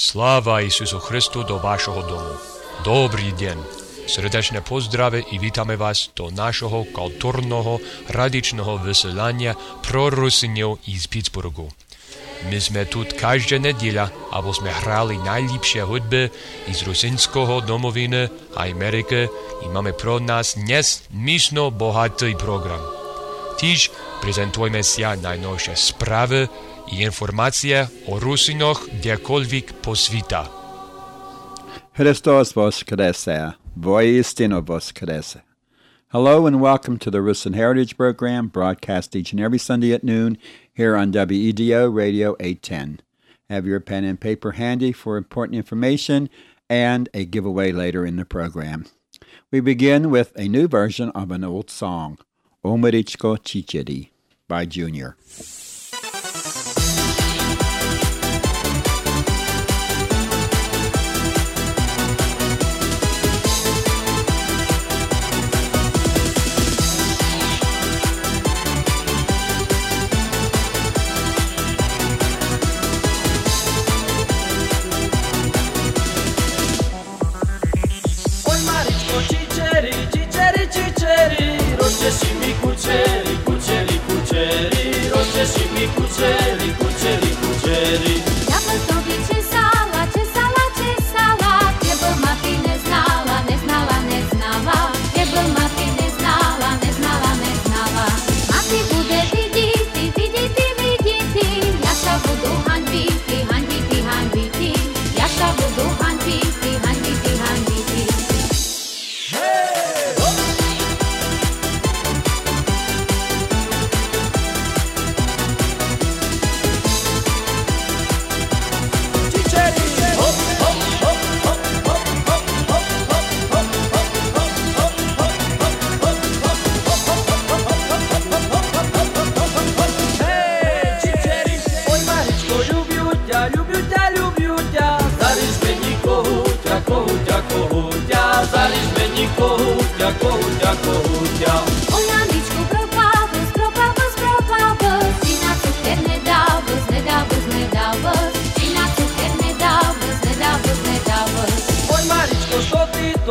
Слава Ісусу Христу до вашого дому. Добрий день. Сердечне поздрави і вітаємо вас до нашого культурного радичного веселання про русинів із Піцбургу. Ми сме тут кожна неділя, або сме грали найліпші худби із русинського домовини Америки і маємо про нас несмішно багатий програм. Тож презентуємося найновші справи і інформація о русинах декольвік по світа. Христос воскресе, воістину воскресе. Hello and welcome to the Rusin Heritage Program, broadcast each and every Sunday at noon here on WEDO Radio 810. Have your pen and paper handy for important information and a giveaway later in the program. We begin with a new version of an old song, O Marichko Chichiri by Junior. Roczesimi kuczeri, kuczeri, kuczeri, roczesimi kuczeri, kuczeri, kuczeri. Ja po tobie czesala, czesala, czesala, niebo mati nie znala, nie znala, nie znala, niebo mati nie znala, nie znala, nie znala. Mati bude viditi, viditi, viditi, jaša budu hanbiti, hanbiti, hanbiti, jaša budu hanbiti, hanbiti, hanbiti. Oj, Aničku, propavos, propavos, propavos, ti na cuker ne davos, ne davos, ne davos, ti na cuker ne davos, ne davos, ne davos. Maričko, što ti to,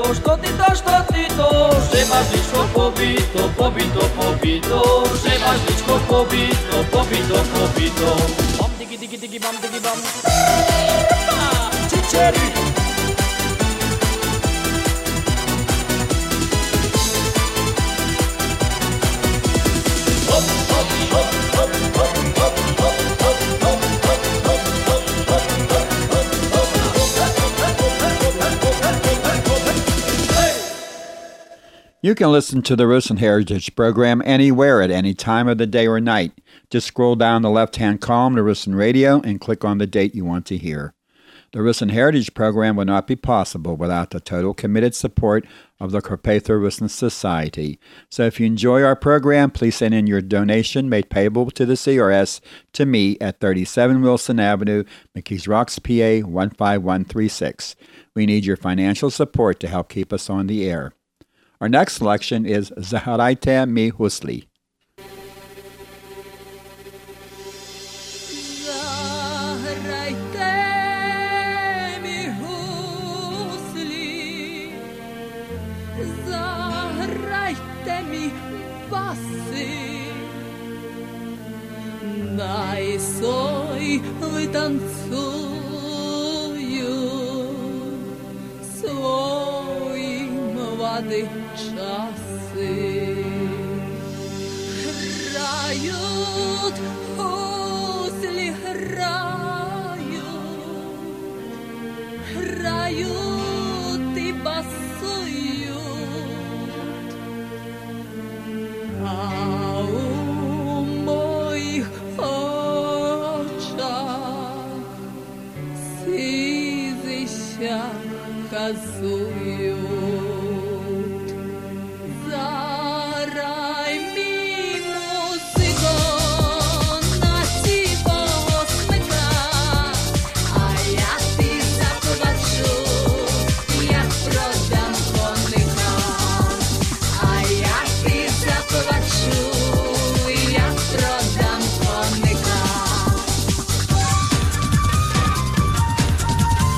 že máš ličko pobito, pobito, pobito, že máš ličko pobito, pobito, pobito. Bam, digi, digi, digi, bam, digi, bam. Čičeri. You can listen to the Rusin Heritage Program anywhere at any time of the day or night. Just scroll down the left-hand column to Rusin Radio and click on the date you want to hear. The Rusin Heritage Program would not be possible without the total committed support of the Carpatho Rusin Society. So if you enjoy our program, please send in your donation made payable to the CRS to me at 37 Wilson Avenue, McKees Rocks, PA 15136. We need your financial support to help keep us on the air. Our next selection is Zaharajte mi husli. Zahrajte mi husli, zahrajte mi basy, daj soj wytancuju swoi młody czasy. Hrajut husli, hrajut i basujut, a u moich oczach sizy się kazują. Zaraj mi muzyko na cicho smyka, a ja ty zapłaczę, jak prodam konika. A ja ty zapłaczę, jak prodam konika.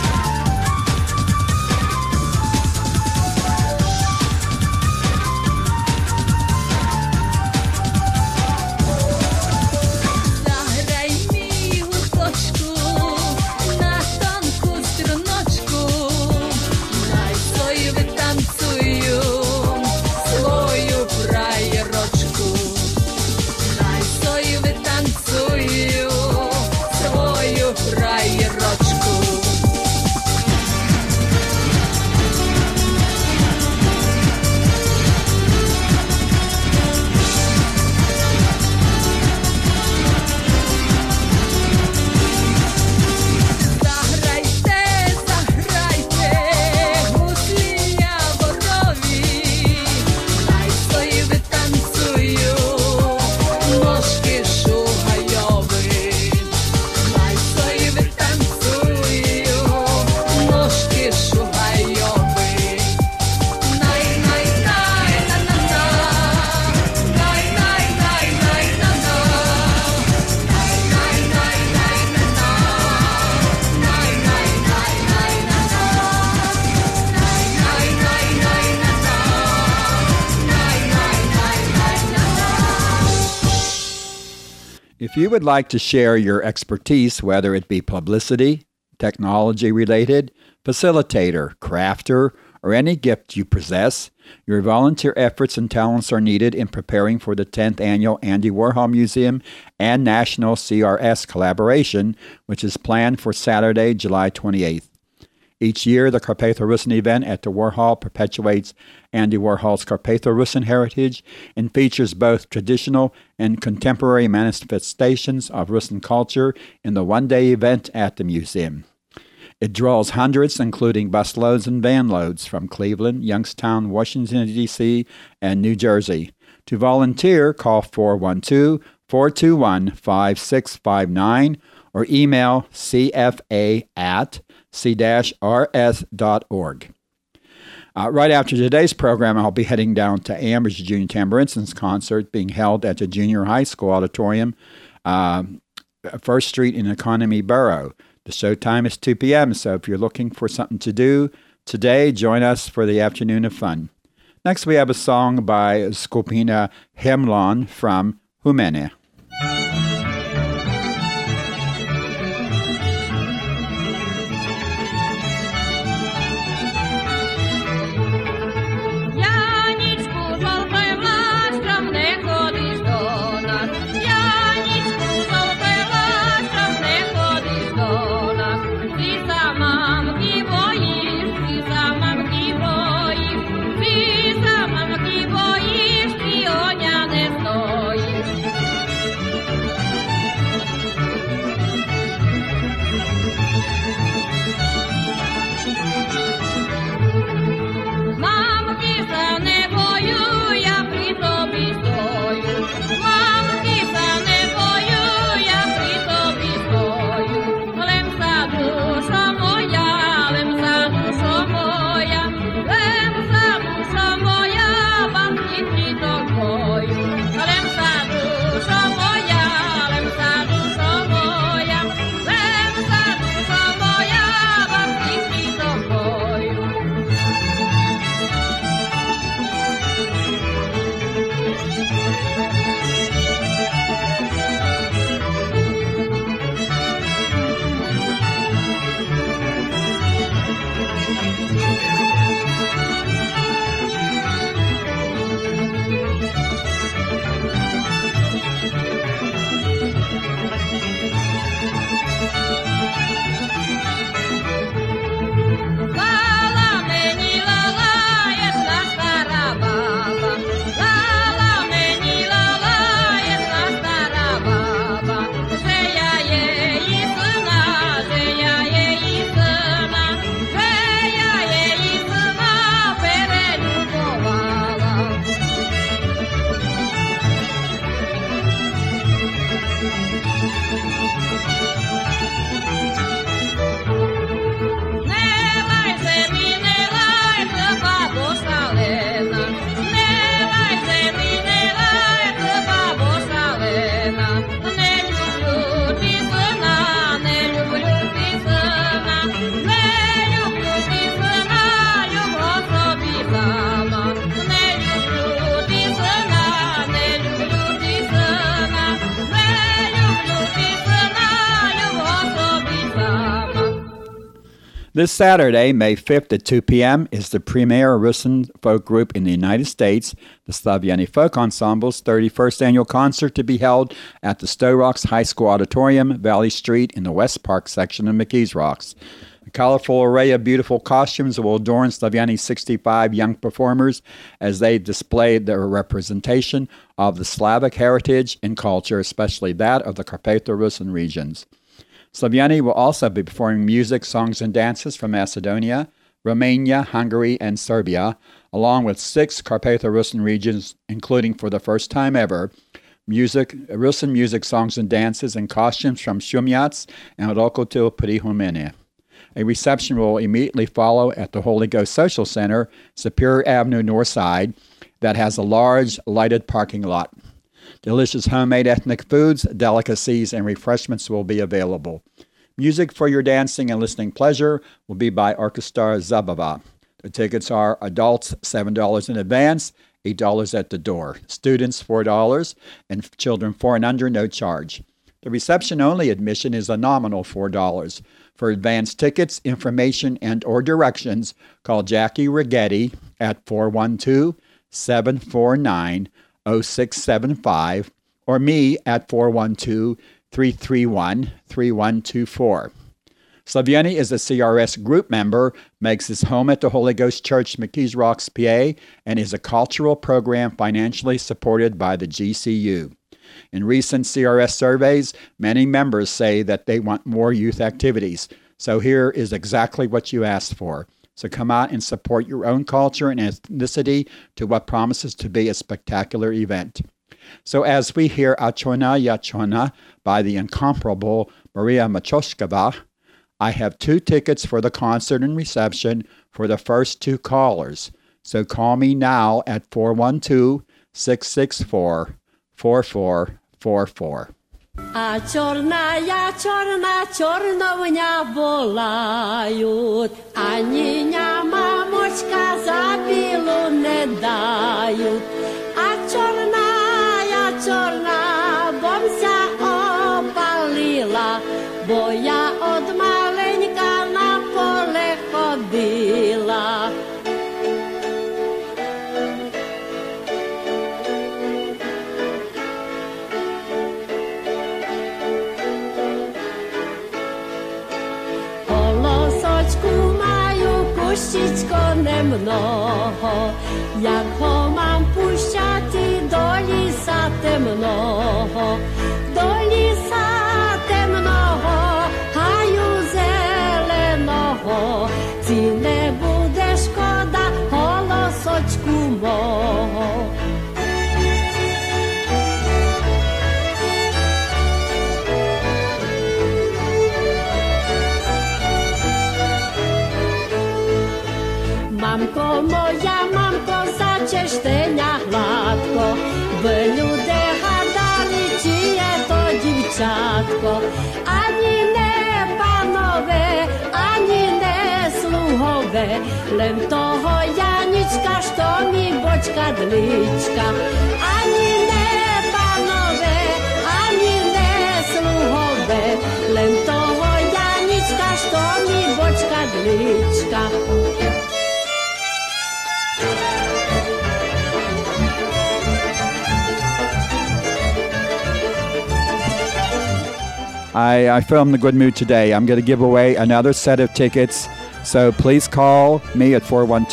you would like to share your expertise, whether it be publicity, technology related, facilitator, crafter, or any gift you possess, your volunteer efforts and talents are needed in preparing for the 10th Annual Andy Warhol Museum and National CRS Collaboration, which is planned for Saturday, July 28th. Each year, the Carpatho-Russin event at the Warhol perpetuates Andy Warhol's Carpatho-Russin heritage and features both traditional and contemporary manifestations of Russin culture in the one-day event at the museum. It draws hundreds, including busloads and vanloads, from Cleveland, Youngstown, Washington, D.C., and New Jersey. To volunteer, call 412-421-5659 or email cfa@c-rs.org. Right after today's program, I'll be heading down to Amber's Junior Tamburinsons concert being held at the Junior High School Auditorium, 1st Street in Economy Borough. The show time is 2 p.m., so if you're looking for something to do today, join us for the afternoon of fun. Next, we have a song by Skupina Hemlon from Humene. This Saturday, May 5th at 2 p.m., is the premier Russin folk group in the United States, the Slaviani Folk Ensemble's 31st annual concert, to be held at the Stowe Rocks High School Auditorium, Valley Street, in the West Park section of McKees Rocks. A colorful array of beautiful costumes will adorn Slaviani's 65 young performers as they display their representation of the Slavic heritage and culture, especially that of the Carpatho-Russin regions. Slaviani will also be performing music, songs, and dances from Macedonia, Romania, Hungary, and Serbia, along with 6 Carpatho-Russin regions, including, for the first time ever, Russin music, songs, and dances and costumes from Shumyats and Rokotil Prihumene. A reception will immediately follow at the Holy Ghost Social Center, Superior Avenue North Side, that has a large lighted parking lot. Delicious homemade ethnic foods, delicacies, and refreshments will be available. Music for your dancing and listening pleasure will be by Orchestra Zabava. The tickets are adults $7 in advance, $8 at the door. Students $4, and children 4 and under, no charge. The reception-only admission is a nominal $4. For advance tickets, information, and or directions, call Jackie Rigetti at 412-749-0675 or me at 412-331-3124. Slaviani is a CRS group member, makes his home at the Holy Ghost Church, McKees Rocks, PA, and is a cultural program financially supported by the GCU. In recent CRS surveys, many members say that they want more youth activities. So here is exactly what you asked for. So come out and support your own culture and ethnicity to what promises to be a spectacular event. So as we hear Achona Yachona by the incomparable Maria Machoshkova, I have 2 tickets for the concert and reception for the first 2 callers. So call me now at 412-664-4444. А черная, черновня волають, ані няма мочка за білу не дають. А чорна, бомся опалила, бо я од маленька на поле ходила. Puścićko немного, як го мам пущати до ліса темного, гаю зеленого, ці не буде шкода голосочку мого. Мамко, зачештеня гладко, ви люди гадали, чиє то дівчатко, ані не панове, ані не слугове, лем того Янічка, що мій бочка дличка, ані не панове, ані не слугове, лем того Янічка, що мій бочка дличка. I feel I'm in a good mood today. I'm going to give away another set of tickets. So please call me at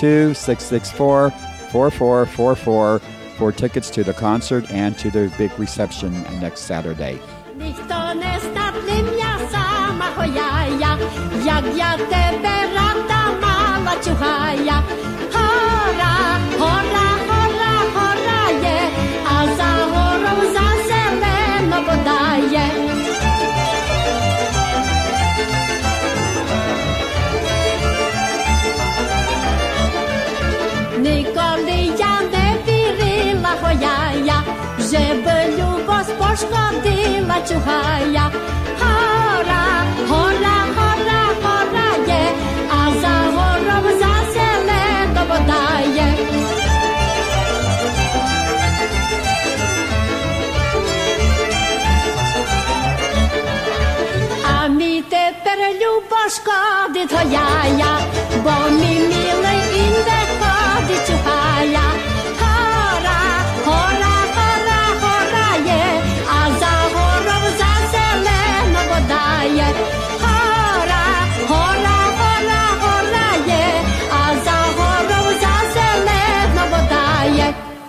412-664-4444 for tickets to the concert and to the big reception next Saturday. Ніхто не статним, я сама хояя, як я тебе рада мала чугая. Гора, гора, гора, гора є, а за гором зелено вода є. Ніколи я не вірила, хояя, вже би любов пошкодила чугая. Гора, гора, гора, гора є, а за гором зелено вода є. А мій тепер любов шкодить, хояя, бо мій милий і не ходить чугая. Гора, гора, гора, гора є, а за гором зелено вода є. Гора, гора, гора, гора є, а за гором зелено вода є.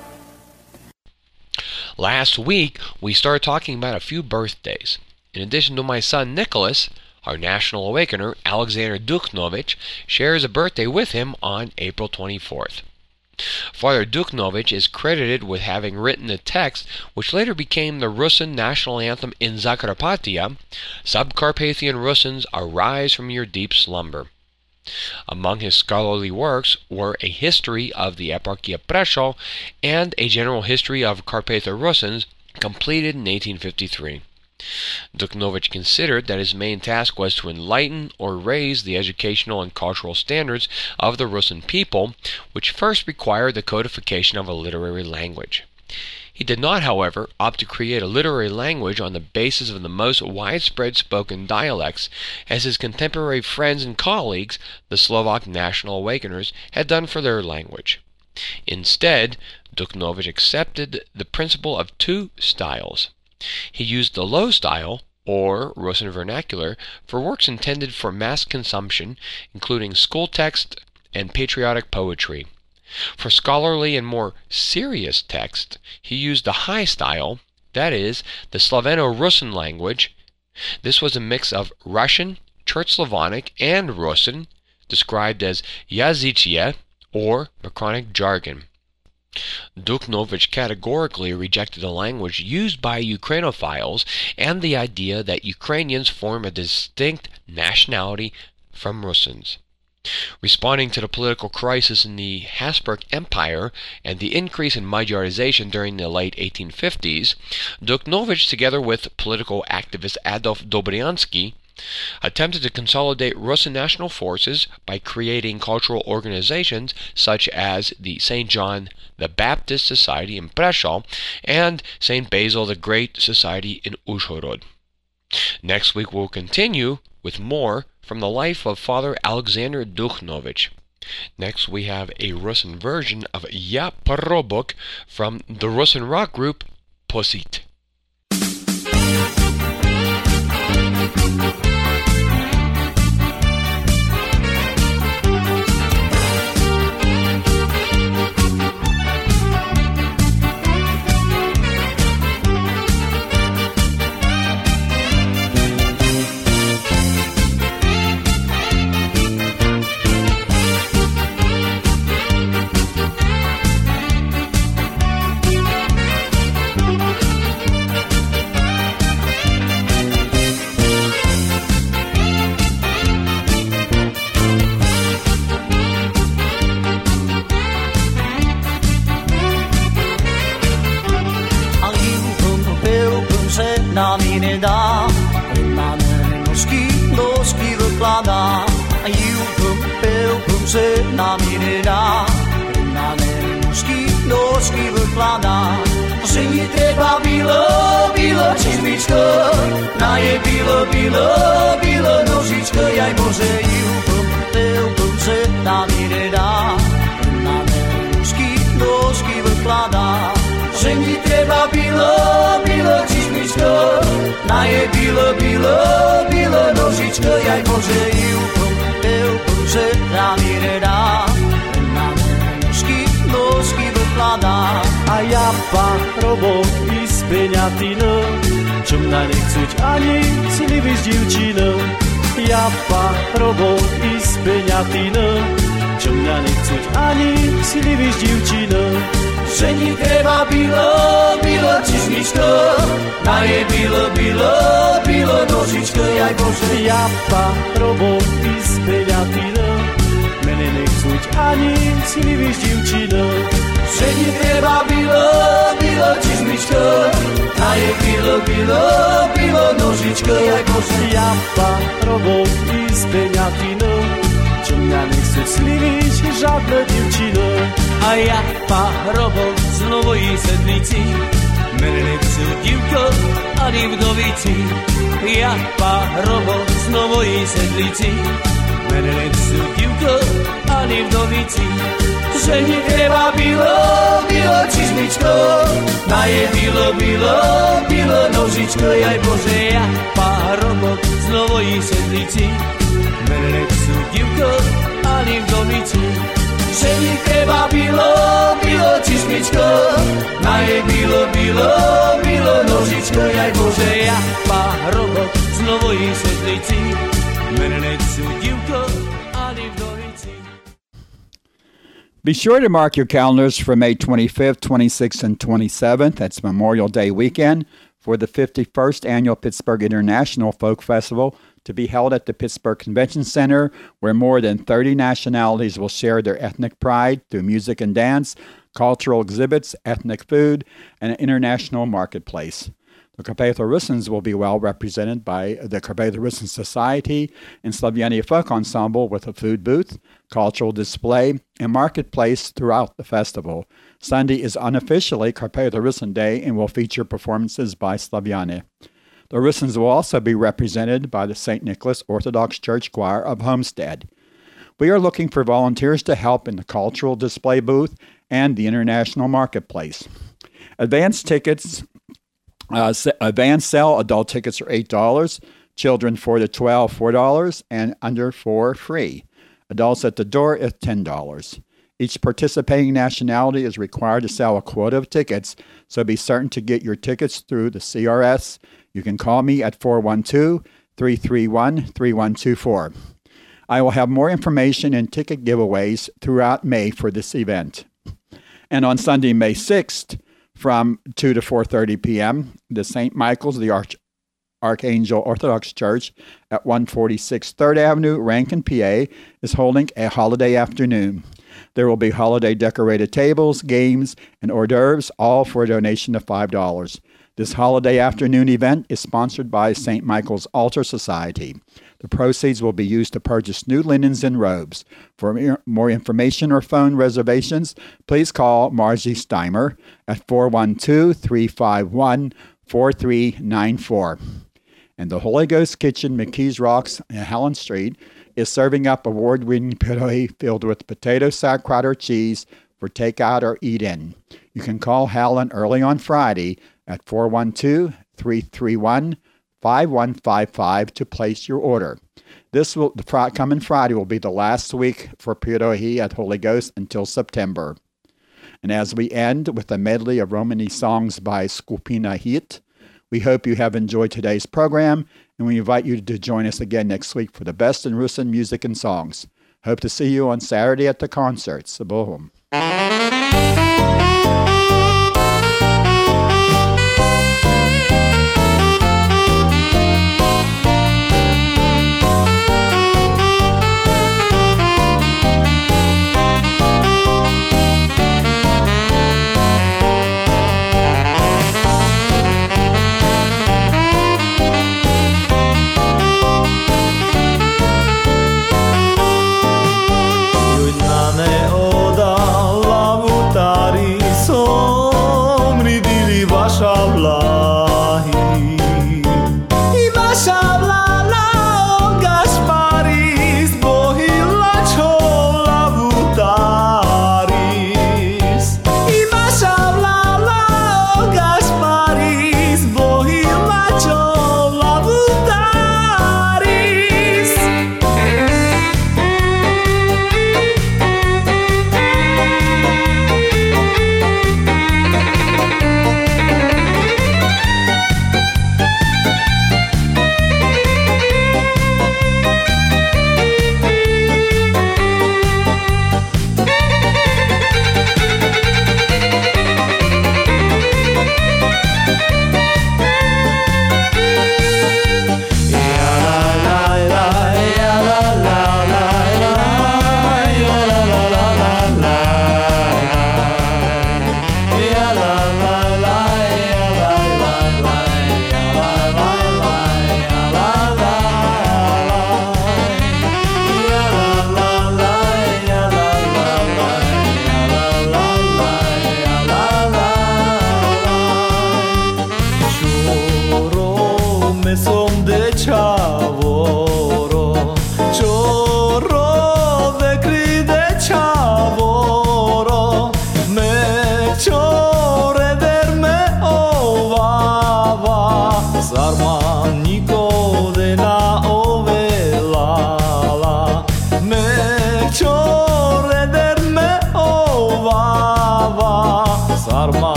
Last week, we started talking about a few birthdays. In addition to my son Nicholas, our National Awakener, Alexander Dukhnovich, shares a birthday with him on April 24th. Father Dukhnovich is credited with having written the text which later became the Russian national anthem in Zakarpattia, Subcarpathian Russians, arise from your deep slumber. Among his scholarly works were a history of the Eparchia Prešov and a general history of Carpatho Russians, completed in 1853. Dukhnovich considered that his main task was to enlighten or raise the educational and cultural standards of the Russian people, which first required the codification of a literary language. He did not, however, opt to create a literary language on the basis of the most widespread spoken dialects, as his contemporary friends and colleagues, the Slovak National Awakeners, had done for their language. Instead, Duchnovich accepted the principle of two styles. He used the low style, or Russian vernacular, for works intended for mass consumption, including school text and patriotic poetry. For scholarly and more serious text, he used the high style, that is, the Sloveno-Russian language. This was a mix of Russian, Church Slavonic, and Russian, described as Yazychye, or Makronic jargon. Duchnovich categorically rejected the language used by Ukrainophiles and the idea that Ukrainians form a distinct nationality from Russians. Responding to the political crisis in the Habsburg Empire and the increase in Magyarization during the late 1850s, Duchnovich, together with political activist Adolf Dobriansky, attempted to consolidate Russian national forces by creating cultural organizations such as the St. John the Baptist Society in Prešov and St. Basil the Great Society in Uzhhorod. Next week we'll continue with more from the life of Father Alexander Duchnovich. Next we have a Russian version of Ya Parobok from the Russian rock group Posit. nedá. Máme nosky vykladá a jupum se nám nedá. Máme nosky vykladá. Žení treba bylo čizmičko, na je bylo nožičko, jaj Bože, jupum se nám nedá. Máme nosky vykladá. Žení treba bylo čizmičko, na je bylo nožičko, jaj Bože, jupum se nám nedá. Nosky vykladá a ja parobok i speňatino, čo mňa nechcuť ani sliviš divčino. Ja parobok i speňatino, čo mňa nechcuť ani sliviš divčino. Žení treba bylo čizmičko, na je bylo nožičko, jaj Bože. Ja parobok i speňatino, mene nechcuť ani sliviš divčino. Žení treba bylo čizmičko, a je bylo nožičko, jaj Bože. Ja parobok i speňatino, čo mňa nechcuť sliviš žadne divčino. A ja parobok z Novої Sedlici, mene nechcú divko ani vdovici. Ja parobok z Novої Sedlici, mene nechcú divko ani vdovici. Žení treba bylo čizmičko, na je bylo nožičko, jaj Bože. Ja parobok z Novої Sedlici, mene nechcú divko ani vdovici. Žení treba bylo čizmičko, na je bylo nožičko, jaj Bože. Ja parobok z Novої Sedlici, mene nechcú divko ani vdovici. Be sure to mark your calendars for May 25th, 26th, and 27th. That's Memorial Day weekend for the 51st Annual Pittsburgh International Folk Festival to be held at the Pittsburgh Convention Center, where more than 30 nationalities will share their ethnic pride through music and dance, cultural exhibits, ethnic food, and an international marketplace. The Carpatho Russins will be well represented by the Carpatho Russin Society and Slavenia Folk Ensemble with a food booth, cultural display, and marketplace throughout the festival. Sunday is unofficially Carpatho Russin Day and will feature performances by Slaviani. The Russins will also be represented by the St. Nicholas Orthodox Church Choir of Homestead. We are looking for volunteers to help in the cultural display booth and the international marketplace. Advance sale adult tickets are $8, children 4 to 12 $4, and under 4 free. Adults at the door is $10. Each participating nationality is required to sell a quota of tickets, so be certain to get your tickets through the CRS. You can call me at 412-331-3124. I will have more information and ticket giveaways throughout May for this event. And on Sunday, May 6th, from 2 to 4:30 p.m., the St. Michael's, the Archangel Orthodox Church at 146 3rd Avenue, Rankin, PA, is holding a holiday afternoon. There will be holiday decorated tables, games, and hors d'oeuvres, all for a donation of $5. This holiday afternoon event is sponsored by St. Michael's Altar Society. The proceeds will be used to purchase new linens and robes. For more information or phone reservations, please call Margie Steimer at 412-351-4394. And the Holy Ghost Kitchen, McKees Rocks, in Helen Street, is serving up award-winning pierogi filled with potato, sauerkraut, or cheese for takeout or eat-in. You can call Helen early on Friday at 412-331-5155 to place your order. The coming Friday will be the last week for pierogi at Holy Ghost until September. And as we end with a medley of Romani songs by Skupina Hit, we hope you have enjoyed today's program, and we invite you to join us again next week for the best in Russin music and songs. Hope to see you on Saturday at the concert. Sabohum. Oda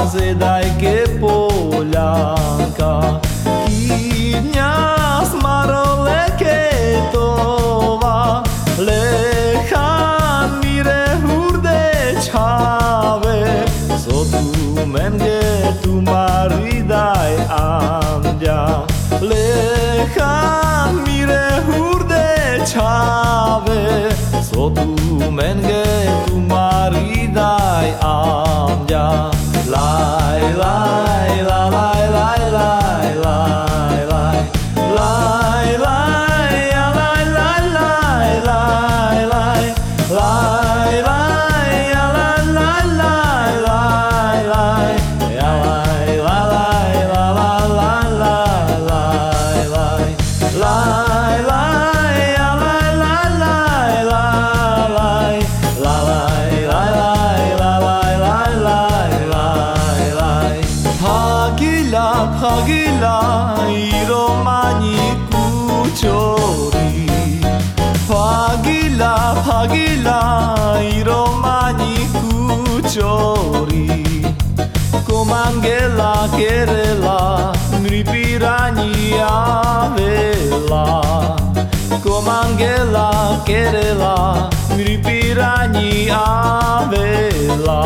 zedajke Poljanka. Kidnja smarole ketova, lechan mire hurde čave, sotu menge tu maridaj amdja. Lechan mire hurde čave, sotu menge tu maridaj amdja. Lai lai la lai lai lai lai lai lai lai ya lai lai lai lai lai lai lai ya lai lai lai lai lai ya lai lai lai la la la la lai lai lai lai ya lai lai lai lai lai la lai lai lai la lai lai lai lai lai Hagila hagila iromani kuchori Hagila hagila iromani kuchori Komangela kerela mripirani avela Komangela kerela mripirani avela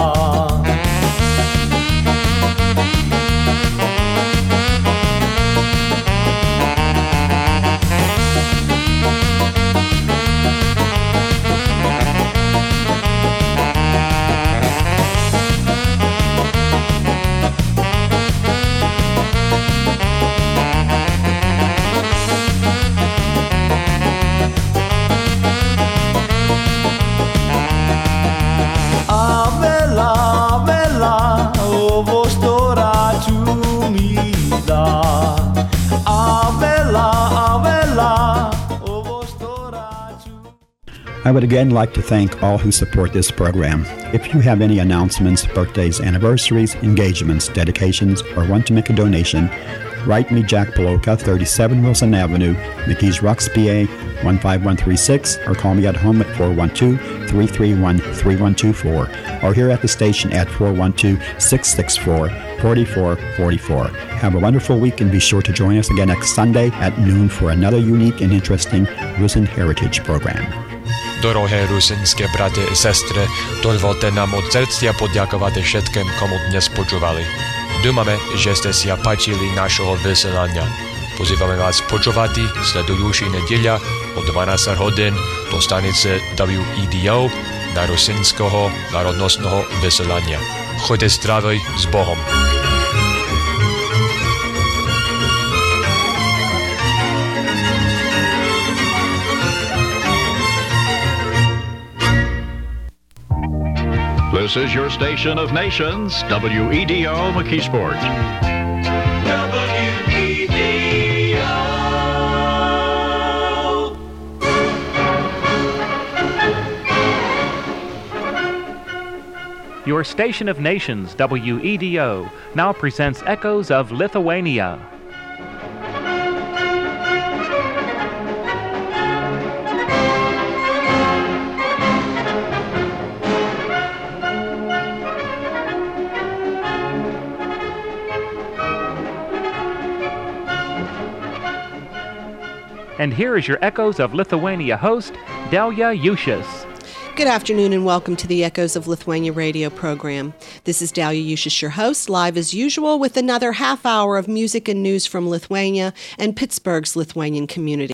I would again like to thank all who support this program. If you have any announcements, birthdays, anniversaries, engagements, dedications, or want to make a donation, write me Jack Poloka, 37 Wilson Avenue, McKees Rocks, PA 15136, or call me at home at 412-331-3124, or here at the station at 412-664-4444. Have a wonderful week and be sure to join us again next Sunday at noon for another unique and interesting Rusin Heritage program. Dorohé rusinské brate i sestry, dovolte nám od srdcia poďakovať všetkým, komu dnes počúvali. Dúfame, že ste si páčili našho vysielania. Pozývame vás počúvať sledujúci nedeľa od 12 hodín do stanice WEDO na rusinského národnostného vysielania. Choďte zdravý s Bohom. This is your station of nations, WEDO McKeesport. Your station of nations, WEDO, now presents Echoes of Lithuania. And here is your Echoes of Lithuania host, Dalia Yushis. Good afternoon and welcome to the Echoes of Lithuania radio program. This is Dalia Yushis, your host, live as usual with another half hour of music and news from Lithuania and Pittsburgh's Lithuanian community.